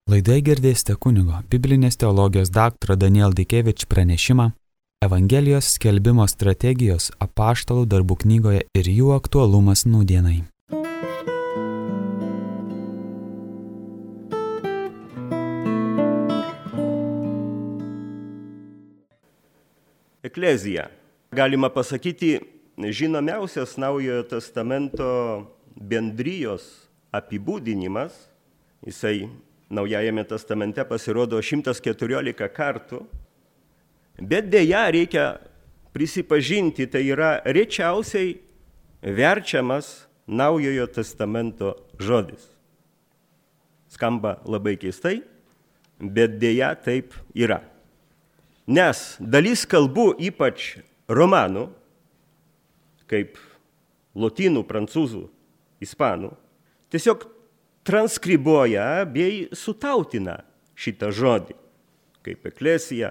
Laidoje girdėsite kunigo biblinės teologijos daktaro Daniel Dikevič pranešimą Evangelijos skelbimo strategijos apaštalų darbų knygoje ir jų aktualumas nūdienai. Eklezija. Galima pasakyti, žinomiausias Naujojo testamento bendrijos apibūdinimas. Jisai Naujajame testamente pasirodo 114 kartų, bet dėja reikia prisipažinti, tai yra rečiausiai verčiamas Naujojo testamento žodis. Skamba labai keistai, bet dėja taip yra. Nes dalis kalbų, ypač romanų, kaip lotynų, prancūzų, ispanų, tiesiog transkribuoja bei sutautina šitą žodį, kaip eklesija,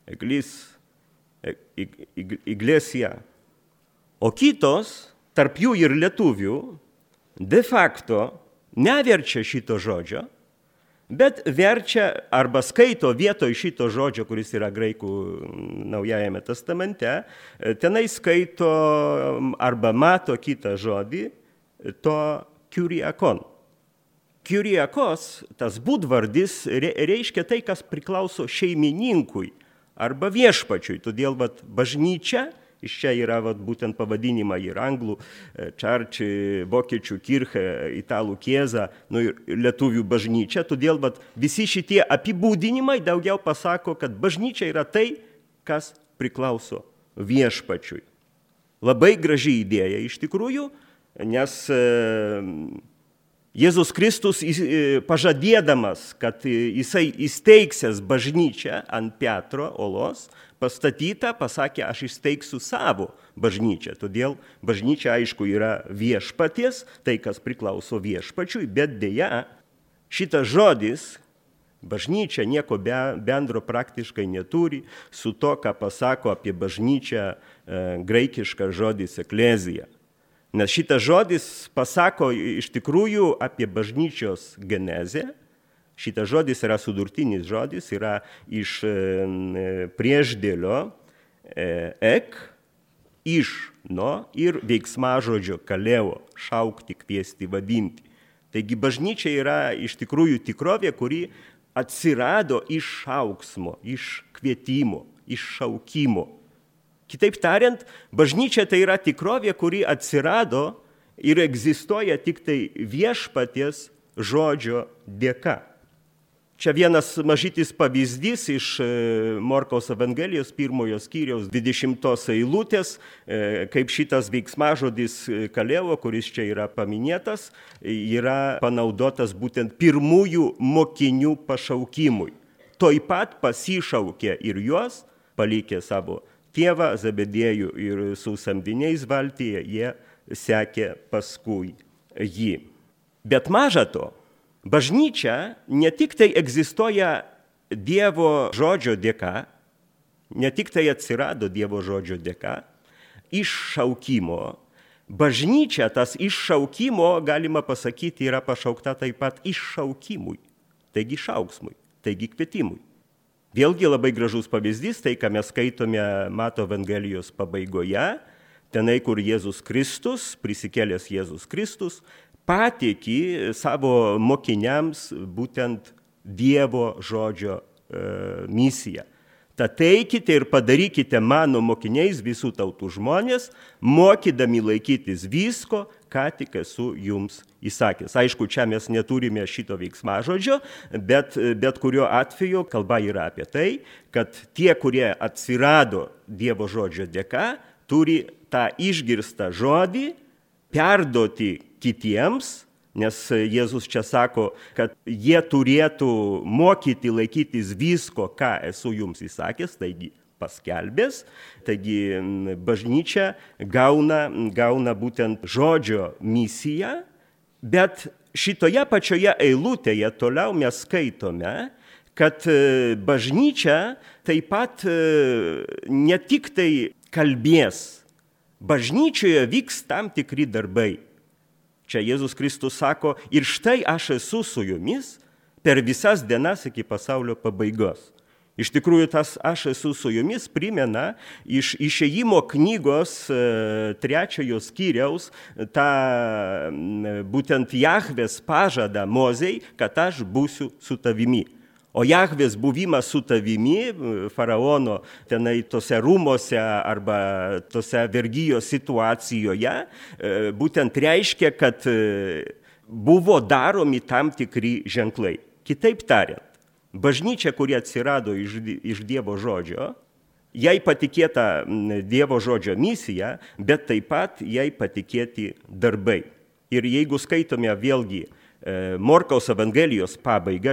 iglesija. O kitos, tarp jų ir lietuvių, de facto neverčia šito žodžio, bet verčia arba skaito vietoj šito žodžio, kuris yra graikų Naujajame testamente, tenai skaito arba mato kitą žodį, to kyriakon. Kyriakos, tas būdvardis, reiškia tai, kas priklauso šeimininkui arba viešpačiui. Todėl bažnyčia, iš čia yra būtent pavadinimą ir anglų, čarči, vokiečių kirche, italų kieza, ir lietuvių bažnyčia. Todėl visi šitie apibūdinimai daugiau pasako, kad bažnyčia yra tai, kas priklauso viešpačiui. Labai graži idėja iš tikrųjų, nes Jėzus Kristus pažadėdamas, kad jisai įsteigsęs bažnyčią ant Petro olos, pastatytą, pasakė, aš įsteigsiu savo bažnyčią. Todėl bažnyčia, aišku, yra viešpaties, tai, kas priklauso viešpačiui, bet dėja, šitas žodis, bažnyčia nieko bendro praktiškai neturi su to, ką pasako apie bažnyčią graikiškas žodis eklezija. Nes šitas žodis pasako iš tikrųjų apie bažnyčios genezę. Šitas žodis yra sudurtinis žodis, yra iš priešdėlio ek, iš, no ir veiksmažodžio kaleo, šaukti, kviesti, vadinti. Taigi bažnyčia yra iš tikrųjų tikrovė, kuri atsirado iš šauksmo, iš kvietimo, iš šaukimo. Kitaip tariant, bažnyčia tai yra tikrovė, kuri atsirado ir egzistuoja tik tai viešpaties žodžio dėka. Čia vienas mažytis pavyzdys iš Morkaus Evangelijos 1 skyriaus 20 eilutės, kaip šitas veiksmažodis kaleo, kuris čia yra paminėtas, yra panaudotas būtent pirmųjų mokinių pašaukimui. Tuoj pat pasišaukė ir juos, palikė savo tėvą Zebediejų ir su samdiniais valtyje, jie sekė paskui jį. Bet maža to, bažnyčia ne tik tai egzistuoja Dievo žodžio dėka, ne tik tai atsirado Dievo žodžio dėka, iššaukimo. Bažnyčia, tas iššaukimo, galima pasakyti, yra pašaukta taip pat iššaukimui, taigi šauksmui, taigi kvietimui. Vėlgi labai gražus pavyzdys, tai ką mes skaitome Mato Evangelijos pabaigoje, tenai, kur Jėzus Kristus, prisikėlęs Jėzus Kristus, pateikė savo mokiniams būtent Dievo žodžio misiją. Tad eikite ir padarykite mano mokiniais visų tautų žmonės, mokydami laikytis visko, ką tik esu jums įsakęs. Aišku, čia mes neturime šito veiksmažodžio, bet kuriuo atveju kalba yra apie tai, kad tie, kurie atsirado Dievo žodžio dėka, turi tą išgirstą žodį perduoti kitiems, nes Jėzus čia sako, kad jie turėtų mokyti laikytis visko, ką esu jums įsakęs, taigi paskelbęs, taigi bažnyčia gauna būtent žodžio misiją, bet šitoje pačioje eilutėje toliau mes skaitome, kad bažnyčia taip pat ne tik tai kalbės, bažnyčioje vyks tam tikri darbai. Čia Jėzus Kristus sako, ir štai aš esu su jumis per visas dienas iki pasaulio pabaigos. Iš tikrųjų, tas aš esu su jumis primena iš Išėjimo knygos 3 skyriaus tą būtent Jahvės pažadą Mozei, kad aš būsiu su tavimi. O Jahvės buvimas su tavimi, faraono tenai tose rūmose arba tose vergijos situacijoje, būtent reiškia, kad buvo daromi tam tikri ženklai. Kitaip tariant, bažnyčia, kuri atsirado iš Dievo žodžio, jai patikėta Dievo žodžio misija, bet taip pat jai patikėti darbai. Ir jeigu skaitome vėlgi Morkaus Evangelijos pabaigą,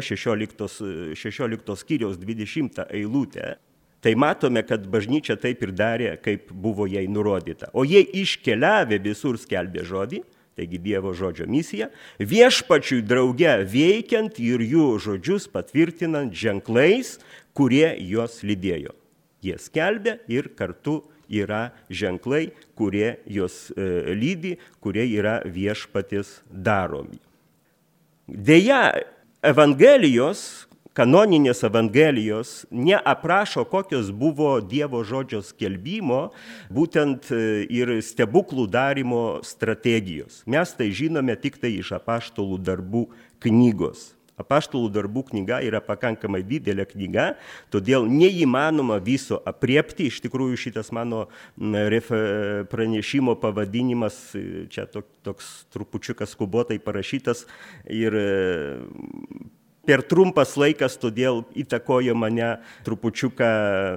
16 skyriaus 20 eilutę, tai matome, kad bažnyčia taip ir darė, kaip buvo jai nurodyta. O jie iškeliavę visur skelbė žodį, taigi Dievo žodžio misija, viešpačiui drauge veikiant ir jų žodžius patvirtinant ženklais, kurie juos lydėjo. Jie skelbė ir kartu yra ženklai, kurie juos lydi, kurie yra viešpaties daromi. Deja, Evangelijos, kanoninės Evangelijos neaprašo, kokios buvo Dievo žodžio skelbimo, būtent ir stebuklų darymo strategijos. Mes tai žinome tik tai iš Apaštalų darbų knygos. Apaštalų darbų knyga yra pakankamai didelė knyga, todėl neįmanoma viso apriepti. Iš tikrųjų, šitas mano pranešimo pavadinimas, čia toks trupučiukas skubotai parašytas ir per trumpas laikas, todėl įtakojo mane trupučiuką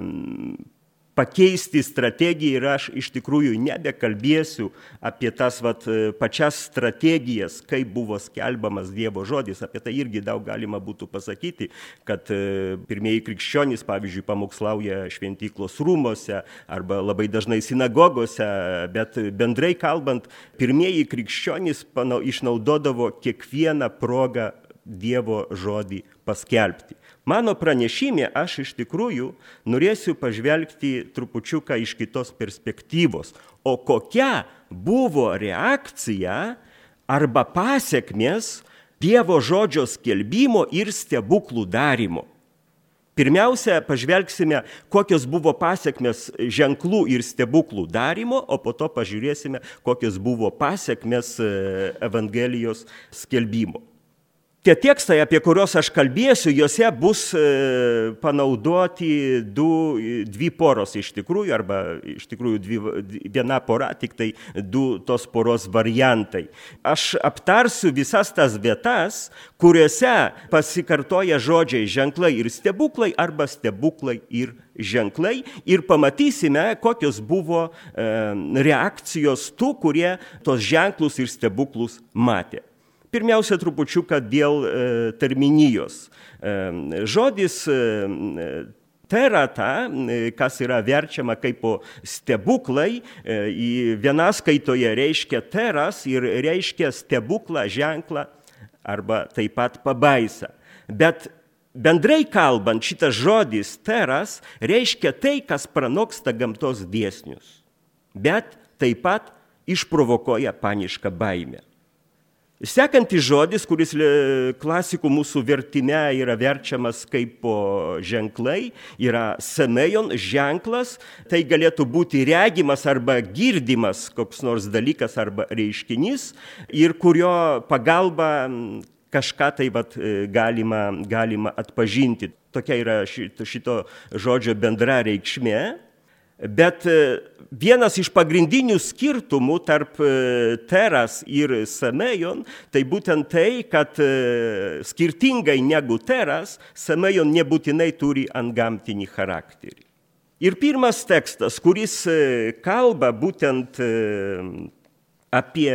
pakeisti strategiją ir aš iš tikrųjų nebekalbėsiu apie tas pačias strategijas, kaip buvo skelbamas Dievo žodis. Apie tai irgi daug galima būtų pasakyti, kad pirmieji krikščionys, pavyzdžiui, pamokslauja šventyklos rūmose arba labai dažnai sinagogose, bet bendrai kalbant, pirmieji krikščionys išnaudodavo kiekvieną progą Dievo žodį paskelbti. Mano pranešime aš iš tikrųjų norėsiu pažvelgti trupučiuką iš kitos perspektyvos. O kokia buvo reakcija arba pasekmės Dievo žodžio skelbimo ir stebuklų darymo? Pirmiausia, pažvelgsime, kokios buvo pasekmės ženklų ir stebuklų darymo, o po to pažiūrėsime, kokios buvo pasekmės Evangelijos skelbimo. Tie tekstai, apie kuriuos aš kalbėsiu, juose bus panaudoti dvi poros iš tikrųjų, arba iš tikrųjų viena pora, tik tai du tos poros variantai. Aš aptarsiu visas tas vietas, kuriuose pasikartoja žodžiai ženklai ir stebuklai, arba stebuklai ir ženklai, ir pamatysime, kokios buvo reakcijos tų, kurie tos ženklus ir stebuklus matė. Pirmiausia, trupučiuką dėl terminijos. Žodis terata, kas yra verčiama kaip stebuklai, vienaskaitoje reiškia teras ir reiškia stebuklą, ženklą arba taip pat pabaisą. Bet bendrai kalbant, šitas žodis teras reiškia tai, kas pranoksta gamtos dėsnius, bet taip pat išprovokuoja panišką baimę. Sekantis žodis, kuris klasikų mūsų vertime yra verčiamas kaip ženklai, yra semejon, ženklas. Tai galėtų būti regimas arba girdimas koks nors dalykas arba reiškinys, ir kurio pagalba kažką tai galima atpažinti. Tokia yra šito žodžio bendra reikšmė. Bet vienas iš pagrindinių skirtumų tarp teras ir semejon, tai būtent tai, kad skirtingai negu teras, semejon nebūtinai turi antgamtinį charakterį. Ir pirmas tekstas, kuris kalba būtent apie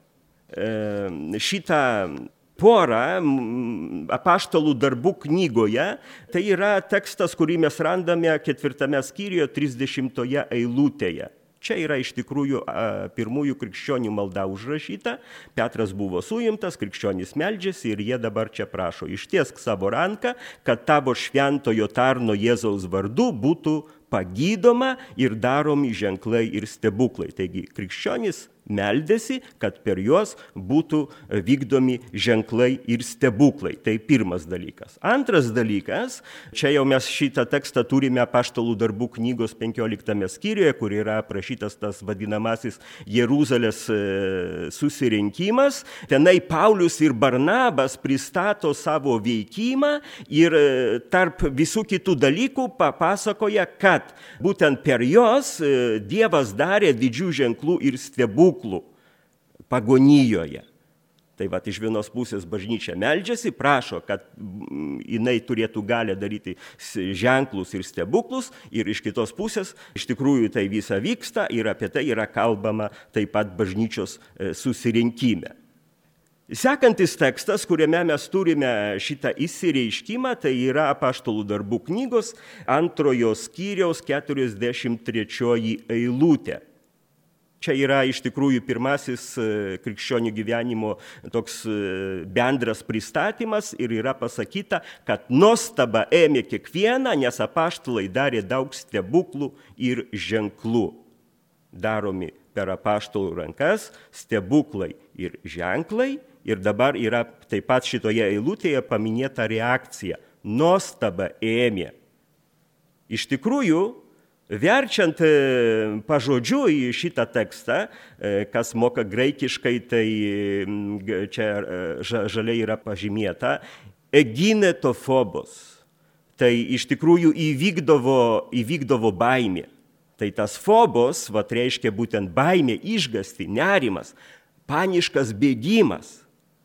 šitą porą Apaštalų darbų knygoje, tai yra tekstas, kurį mes randame 4 skyriuje 30 eilutėje. Čia yra iš tikrųjų pirmųjų krikščionių malda užrašyta. Petras buvo suimtas, krikščionys meldžiasi ir jie dabar čia prašo: ištiesk savo ranką, kad tavo šventojo tarno Jėzaus vardu būtų pagydoma ir daromi ženklai ir stebuklai. Taigi krikščionys meldėsi, kad per juos būtų vykdomi ženklai ir stebuklai. Tai pirmas dalykas. Antras dalykas, čia jau mes šitą tekstą turime Apaštalų darbų knygos 15 skyriuje, kur yra aprašytas tas vadinamasis Jeruzalės susirinkimas. Tenai Paulius ir Barnabas pristato savo veikimą ir tarp visų kitų dalykų papasakoja, kad būtent per jos Dievas darė didžių ženklų ir stebuklų pagonijoje. Tai va, iš vienos pusės bažnyčia meldžiasi, prašo, kad jinai turėtų galę daryti ženklus ir stebuklus, ir iš kitos pusės iš tikrųjų tai visa vyksta ir apie tai yra kalbama taip pat bažnyčios susirinkime. Sekantis tekstas, kuriame mes turime šitą išsireiškimą, tai yra Apaštalų darbų knygos 2 skyriaus 43 eilutė. Čia yra iš tikrųjų pirmasis krikščionių gyvenimo toks bendras pristatymas ir yra pasakyta, kad nuostaba ėmė kiekvieną, nes apaštalai darė daug stebuklų ir ženklų. Daromi per apaštalų rankas stebuklai ir ženklai ir dabar yra taip pat šitoje eilutėje paminėta reakcija. Nuostaba ėmė. Iš tikrųjų, verčiant pažodžiu į šitą tekstą, kas moka graikiškai, tai čia žaliai yra pažymėta, eginetofobos. Tai iš tikrųjų įvykdavo baimė. Tai tas fobos, reiškia būtent baimė, išgąsti, nerimas, paniškas bėgimas.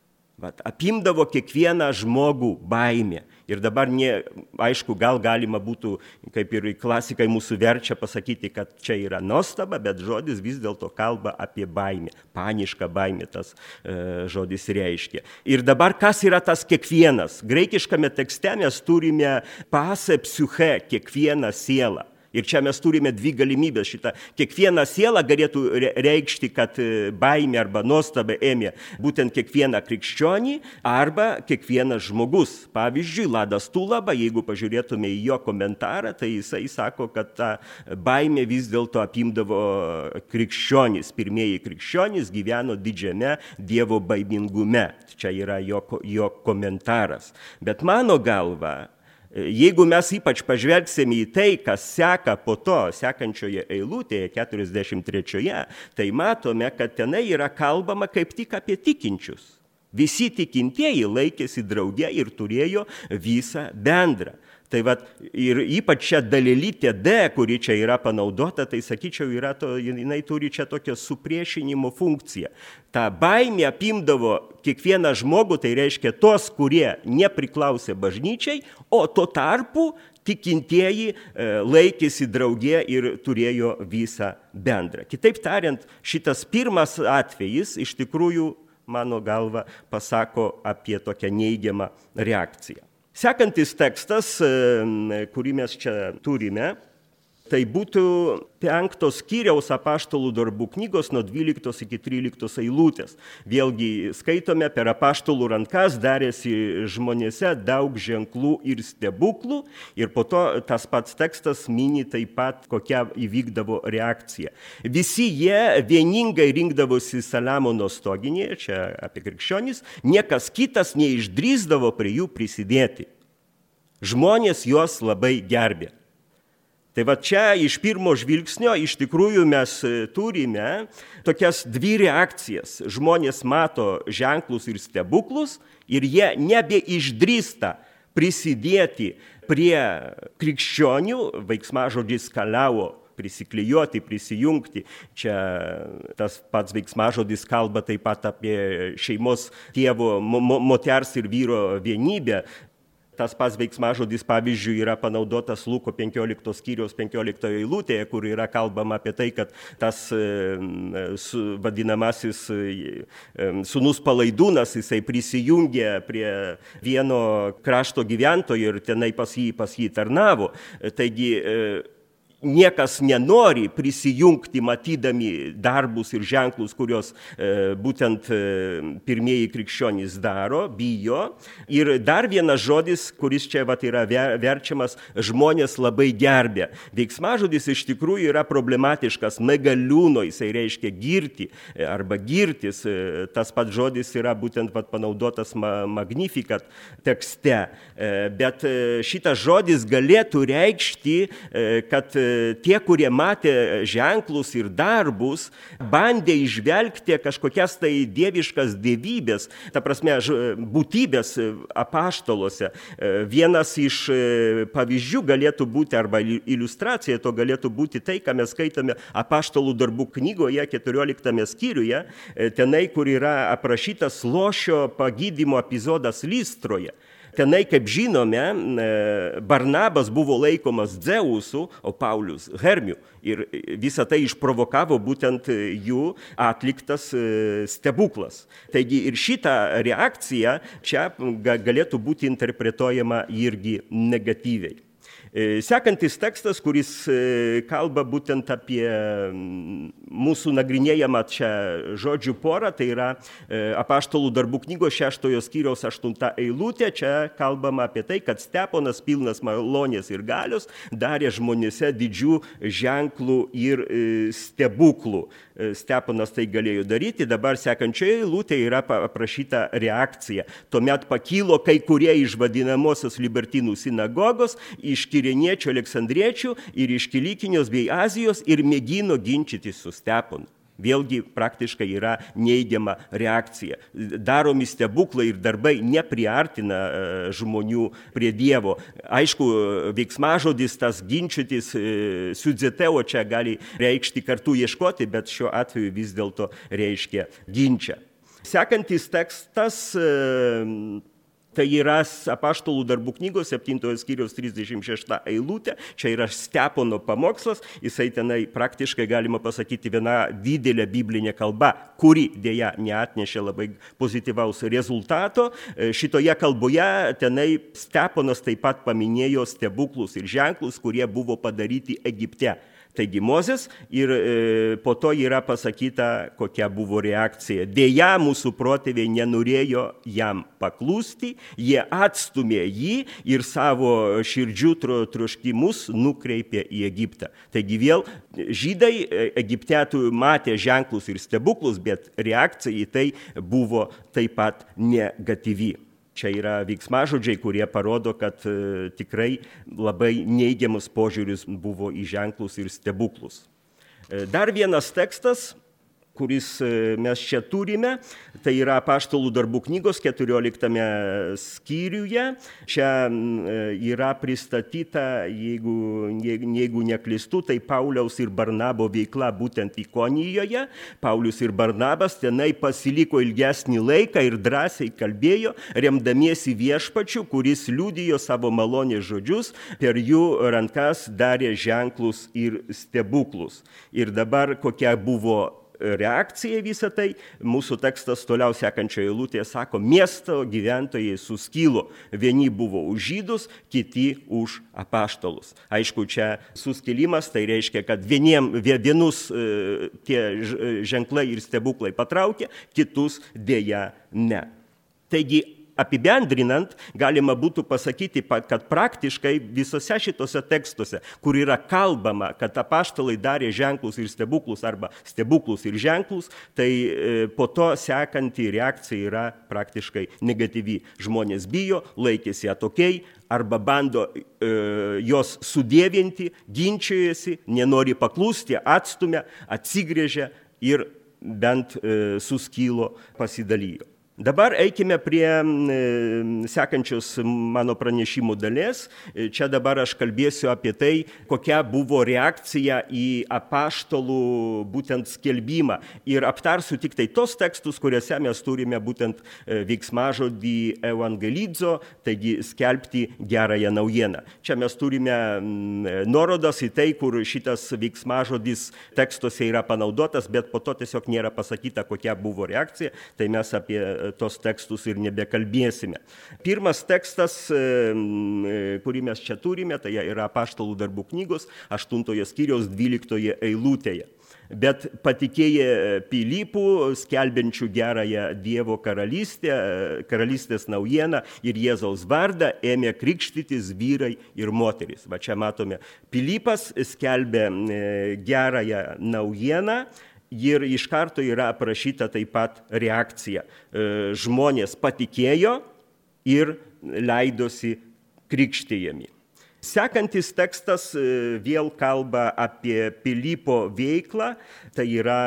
Apimdavo kiekvieną žmogų baimė. Ir dabar, aišku, gal galima būtų, kaip ir klasikai mūsų verčia pasakyti, kad čia yra nuostaba, bet žodis vis dėlto kalba apie baimę. Panišką baimę tas žodis reiškia. Ir dabar kas yra tas kiekvienas? Graikiškame tekste mes turime pasė psiche, kiekvieną sielą. Ir čia mes turime dvi galimybės šitą. Kiekviena siela galėtų reikšti, kad baimė arba nuostaba ėmė būtent kiekvieną krikščionį arba kiekvienas žmogus. Pavyzdžiui, Ladas Tulaba, jeigu pažiūrėtume į jo komentarą, tai jisai sako, kad ta baimė vis dėlto apimdavo krikščionys. Pirmieji krikščionys gyveno didžiame Dievo baimingume. Čia yra jo komentaras. Bet mano galva, jeigu mes ypač pažvelgsime į tai, kas seka po to, sekančioje eilutėje, 43, tai matome, kad tenai yra kalbama kaip tik apie tikinčius. Visi tikintieji laikėsi drauge ir turėjo visą bendrą. Tai ir ypač čia dalelytė D, kuri čia yra panaudota, tai sakyčiau, jinai turi čia tokią supriešinimo funkciją. Ta baimė apimdavo kiekvieną žmogų, tai reiškia tos, kurie nepriklausė bažnyčiai, o tuo tarpu tikintieji laikėsi drauge ir turėjo visą bendrą. Kitaip tariant, šitas pirmas atvejis iš tikrųjų, mano galva, pasako apie tokią neigiamą reakciją. Sekantis tekstas, kurį mes čia turime, tai būtų 5 skyriaus Apaštalų darbų knygos nuo 12 iki 13 eilutės. Vėlgi skaitome, per apaštalų rankas darėsi žmonėse daug ženklų ir stebuklų ir po to tas pats tekstas mini taip pat, kokia įvykdavo reakcija. Visi jie vieningai rinkdavosi Saliamono stoginėje, čia apie krikščionys, niekas kitas neišdrįsdavo prie jų prisidėti. Žmonės juos labai gerbė. Tai čia iš pirmo žvilgsnio iš tikrųjų mes turime tokias dvi reakcijas. Žmonės mato ženklus ir stebuklus ir jie nebeišdrįsta prisidėti prie krikščionių, veiksmažodis kaliavo, prisiklijuoti, prisijungti. Čia tas pats veiksmažodis kalba taip pat apie šeimos tėvo, moters ir vyro vienybę. Tas pats veiksmažodis, pavyzdžiui, yra panaudotas Luko 15 skyriaus 15 eilutėje, kur yra kalbama apie tai, kad tas vadinamasis sūnus palaidūnas, jisai prisijungė prie vieno krašto gyventojo ir tenai pas jį tarnavo. Taigi, niekas nenori prisijungti, matydami darbus ir ženklus, kurios būtent pirmieji krikščionys daro, bijo. Ir dar vienas žodis, kuris čia yra verčiamas, žmonės labai gerbė. Veiksmažodis iš tikrųjų yra problematiškas. Megaliūno, jisai reiškia girti arba girtis. Tas pats žodis yra būtent panaudotas Magnificat tekste. Bet šitas žodis galėtų reikšti, kad tie, kurie matė ženklus ir darbus, bandė įžvelgti kažkokias tai dieviškas dievybės, ta prasme, būtybės apaštaluose. Vienas iš pavyzdžių galėtų būti, arba iliustracija to galėtų būti tai, ką mes skaitome Apaštalų darbų knygoje, 14 skyriuje, tenai, kur yra aprašytas lošio pagydymo epizodas Listroje. Tenai, kaip žinome, Barnabas buvo laikomas Dzeusu, o Paulius Hermiu. Ir visą tai išprovokavo būtent jų atliktas stebuklas. Taigi ir šita reakcija čia galėtų būti interpretuojama irgi negatyviai. Sekantis tekstas, kuris kalba būtent apie mūsų nagrinėjamą čia žodžių porą, tai yra Apaštalų darbų knygos 6 skyriaus 8 eilutė. Čia kalbama apie tai, kad Steponas pilnas malonės ir galios darė žmonėse didžių ženklų ir stebuklų. Steponas tai galėjo daryti, dabar sekančioje eilutėje yra aprašyta reakcija. Tuomet pakilo kai kurie iš vadinamosios libertinų sinagogos, iš Kireniečių, Aleksandriečių ir iš Kilikijos bei Azijos ir mėgino ginčytis su Steponu. Vėlgi praktiškai yra neigiama reakcija. Daromi stebuklai ir darbai nepriartina žmonių prie Dievo. Aišku, veiksmažodis tas ginčytis, siudzeteo čia gali reikšti kartu ieškoti, bet šiuo atveju vis dėlto reiškia ginčą. Sekantis tekstas tai yra Apaštalų darbų knygos 7 skyriaus 36 eilutė. Čia yra Stepono pamokslas. Jisai tenai praktiškai, galima pasakyti, viena didelė biblinė kalba, kuri dėja neatnešė labai pozityvaus rezultato. Šitoje kalboje tenai Steponas taip pat paminėjo stebuklus ir ženklus, kurie buvo padaryti Egipte. Taigi Mozės ir po to yra pasakyta, kokia buvo reakcija. Deja, mūsų protėviai nenorėjo jam paklusti, jie atstumė jį ir savo širdžių troškimus nukreipė į Egiptą. Taigi vėl žydai Egipte matė ženklus ir stebuklus, bet reakcija į tai buvo taip pat negatyvi. Čia yra veiksmažodžiai, kurie parodo, kad tikrai labai neigiamas požiūris buvo į ženklus ir stebuklus. Dar vienas tekstas, kuris mes čia turime, tai yra Apaštalų darbų knygos 14 skyriuje. Čia yra pristatyta, jeigu neklystu, tai Pauliaus ir Barnabo veikla būtent Ikonijoje. Paulius ir Barnabas tenai pasiliko ilgesnį laiką ir drąsiai kalbėjo, remdamiesi viešpačiu, kuris liudijo savo malonės žodžius, per jų rankas darė ženklus ir stebuklus. Ir dabar kokia buvo reakcija visą tai, mūsų tekstas toliau sekančioje eilutėje sako, miesto gyventojai suskilo, vieni buvo už žydus, kiti už apaštalus. Aišku, čia suskilimas, tai reiškia, kad vienus tie ženklai ir stebuklai patraukė, kitus dėja ne. Taigi, apibendrinant, galima būtų pasakyti, kad praktiškai visose šitose tekstuose, kur yra kalbama, kad apaštalai darė ženklus ir stebuklus arba stebuklus ir ženklus, tai po to sekanti reakcija yra praktiškai negatyvi. Žmonės bijo, laikėsi atokiai arba bando jos sudievinti, ginčiojasi, nenori paklusti, atstumia, atsigrėžia ir bent suskilo, pasidalijo. Dabar eikime prie sekančios mano pranešimų dalies. Čia dabar aš kalbėsiu apie tai, kokia buvo reakcija į apaštalų būtent skelbimą. Ir aptarsiu tik tai tos tekstus, kuriuose mes turime būtent veiksmažodį evangelizo, taigi skelbti gerąją naujieną. Čia mes turime nuorodas į tai, kur šitas veiksmažodis tekstuose yra panaudotas, bet po to tiesiog nėra pasakyta, kokia buvo reakcija. Tai mes apie tos tekstus ir nebekalbėsime. Pirmas tekstas, kurį mes čia turime, tai yra Apaštalų darbų knygos 8 skyriaus 12 eilutėje. Bet patikėję Pilypų, skelbiančių gerąją Dievo karalystės naujieną ir Jėzaus vardą, ėmė krikštytis vyrai ir moterys. Va čia matome, Pilypas skelbė gerąją naujieną ir iš karto yra aprašyta taip pat reakcija. Žmonės patikėjo ir leidosi krikštijami. Sekantis tekstas vėl kalba apie Pilypo veiklą, tai yra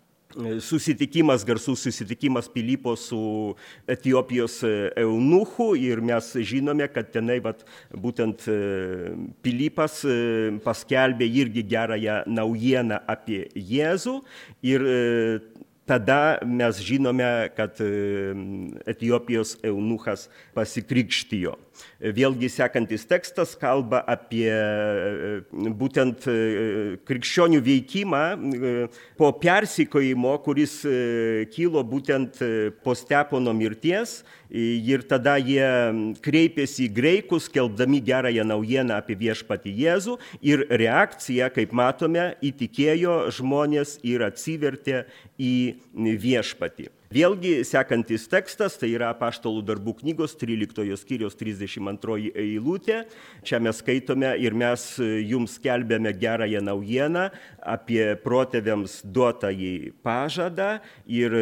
garsus susitikimas Pilypo su Etiopijos eunuchu ir mes žinome, kad tenai būtent Pilypas paskelbė irgi gerąją naujieną apie Jėzų ir tada mes žinome, kad Etiopijos eunuchas pasikrikštijo. Vėlgi sekantis tekstas kalba apie būtent krikščionių veikimą po persekiojimo, kuris kilo būtent po Stepono mirties ir tada jie kreipėsi į graikus, skelbdami gerąją naujieną apie viešpatį Jėzų ir reakcija, kaip matome, įtikėjo žmonės ir atsivertė į viešpatį. Vėlgi sekantis tekstas, tai yra Apaštalų darbų knygos 13 skyriaus 32 eilutė. Čia mes skaitome ir mes jums skelbėme gerąją naujieną apie protėviams duotąjį pažadą ir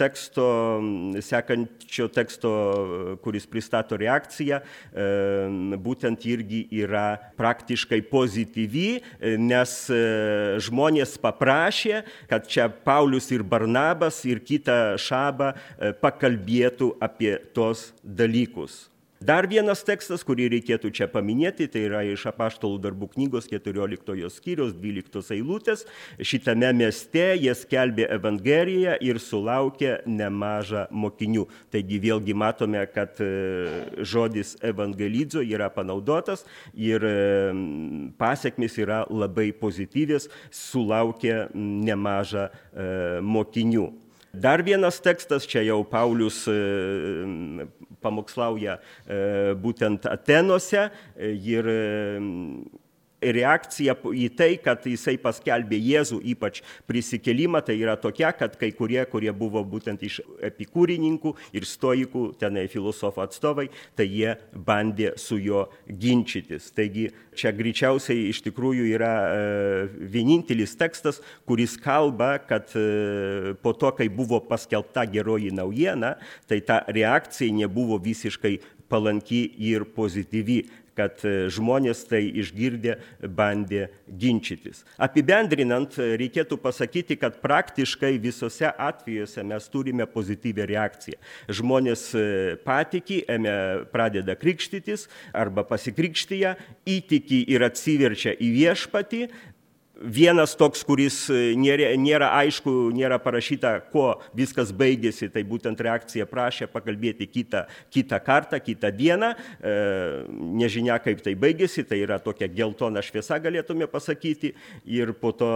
sekančio teksto, kuris pristato reakciją, būtent irgi yra praktiškai pozityvi, nes žmonės paprašė, kad čia Paulius ir Barnabas ir kita pakalbėtų apie tos dalykus. Dar vienas tekstas, kurį reikėtų čia paminėti, tai yra iš Apaštalų darbų knygos 14 skyriaus 12 eilutės. Šitame mieste jie skelbė evangeliją ir sulaukė nemažą mokinių. Taigi vėlgi matome, kad žodis evangelizo yra panaudotas ir pasekmės yra labai pozityvės, sulaukė nemažą mokinių. Dar vienas tekstas, čia jau Paulius pamokslauja būtent Atenuose ir reakcija į tai, kad jisai paskelbė Jėzų, ypač prisikėlimą, tai yra tokia, kad kai kurie buvo būtent iš epikūrininkų ir stoikų, tenai filosofų atstovai, tai jie bandė su juo ginčytis. Taigi čia greičiausiai iš tikrųjų yra vienintelis tekstas, kuris kalba, kad po to, kai buvo paskelbta geroji naujiena, tai ta reakcija nebuvo visiškai palanki ir pozityvi, kad žmonės tai išgirdę bandė ginčytis. Apibendrinant, reikėtų pasakyti, kad praktiškai visose atvejuose mes turime pozityvią reakciją. Žmonės patiki, pradeda krikštytis arba pasikrikštyja, įtiki ir atsiverčia į viešpatį. Vienas toks, kuris nėra aišku, nėra parašyta, kuo viskas baigėsi, tai būtent reakcija prašė pakalbėti kitą kartą, kitą dieną. Nežinia, kaip tai baigėsi, tai yra tokia geltona šviesa, galėtume pasakyti. Ir po to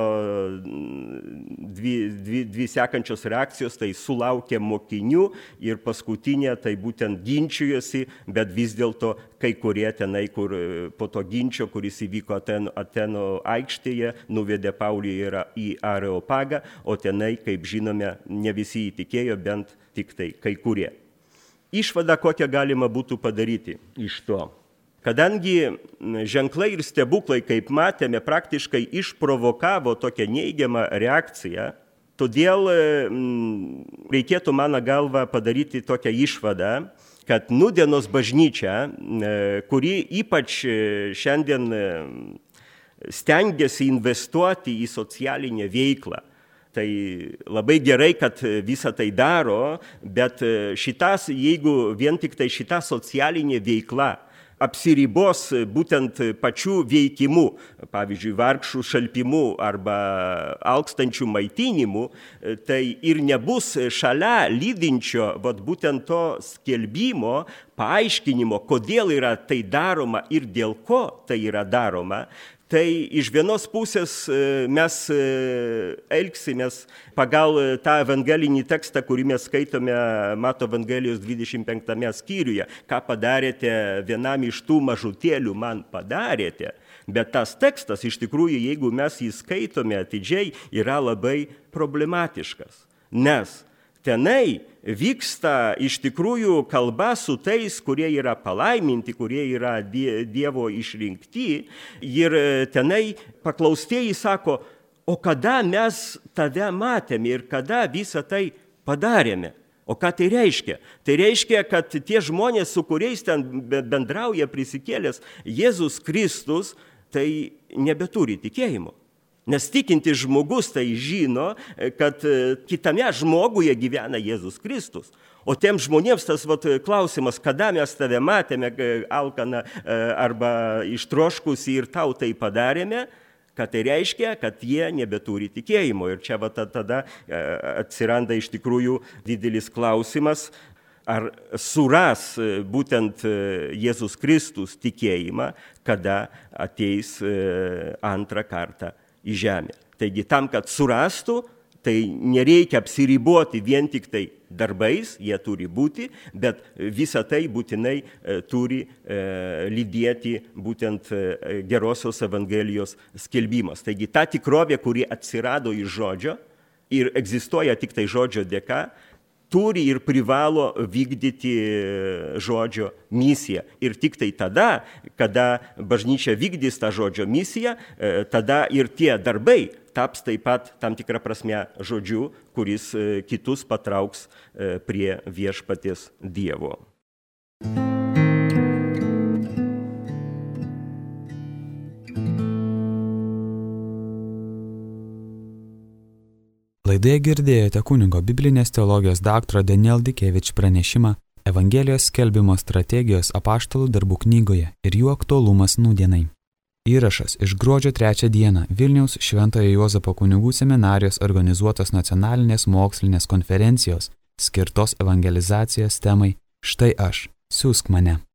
dvi sekančios reakcijos, tai sulaukė mokinių ir paskutinė, tai būtent ginčijosi, bet vis dėlto kai kurie tenai, kur po to ginčio, kuris įvyko Atėnų aikštėje, nuvedė Paulį į Areopagą, o tenai, kaip žinome, ne visi įtikėjo, bent tik tai kai kurie. Išvada, kokią galima būtų padaryti iš to. Kadangi ženklai ir stebuklai, kaip matėme, praktiškai išprovokavo tokią neigiamą reakciją, todėl reikėtų, mano galva, padaryti tokią išvadą, kad nūdienos bažnyčia, kuri ypač šiandien stengiasi investuoti į socialinę veiklą. Tai labai gerai, kad visą tai daro, bet jeigu vien tik tai šita socialinė veikla apsiribos būtent pačių veikimų, pavyzdžiui, vargšų šalpimų arba alkstančių maitinimų, tai ir nebus šalia lydinčio būtent to skelbimo, paaiškinimo, kodėl yra tai daroma ir dėl ko tai yra daroma, Tai iš vienos pusės mes elgsimės pagal tą evangelinį tekstą, kurį mes skaitome Mato Evangelijos 25 skyriuje, ką padarėte vienam iš tų mažutėlių, man padarėte. Bet tas tekstas, iš tikrųjų, jeigu mes jį skaitome atidžiai, yra labai problematiškas. Nes tenai vyksta iš tikrųjų kalba su tais, kurie yra palaiminti, kurie yra Dievo išrinkti. Ir tenai paklaustieji sako, o kada mes tave matėme ir kada visą tai padarėme? O ką tai reiškia? Tai reiškia, kad tie žmonės, su kuriais ten bendrauja prisikėlęs Jėzus Kristus, tai nebeturi tikėjimo. Nes tikintis žmogus tai žino, kad kitame žmoguje gyvena Jėzus Kristus. O tiem žmonėms tas klausimas, kada mes tave matėme alkaną arba ištroškusį ir tau tai padarėme, kad tai reiškia, kad jie nebeturi tikėjimo. Ir čia tada atsiranda iš tikrųjų didelis klausimas, ar suras būtent Jėzus Kristus tikėjimą, kada ateis antrą kartą į žemę. Taigi tam, kad surastų, tai nereikia apsiriboti vien tik tai darbais, jie turi būti, bet visą tai būtinai turi lydėti būtent gerosios Evangelijos skelbimas. Taigi ta tikrovė, kuri atsirado iš žodžio ir egzistuoja tik tai žodžio dėka, turi ir privalo vykdyti žodžio misiją. Ir tik tai tada, kada bažnyčia vykdys tą žodžio misiją, tada ir tie darbai taps taip pat tam tikrą prasme žodžiu, kuris kitus patrauks prie viešpaties Dievo. Laidoje girdėjote kunigo biblinės teologijos daktaro Daniel Dikevič pranešimą Evangelijos skelbimo strategijos apaštalų darbų knygoje ir jų aktualumas nūdienai. Įrašas iš gruodžio 3 dieną Vilniaus Šventojo Juozapo kunigų seminarijos organizuotos nacionalinės mokslinės konferencijos skirtos evangelizacijos temai Štai aš, siųsk mane.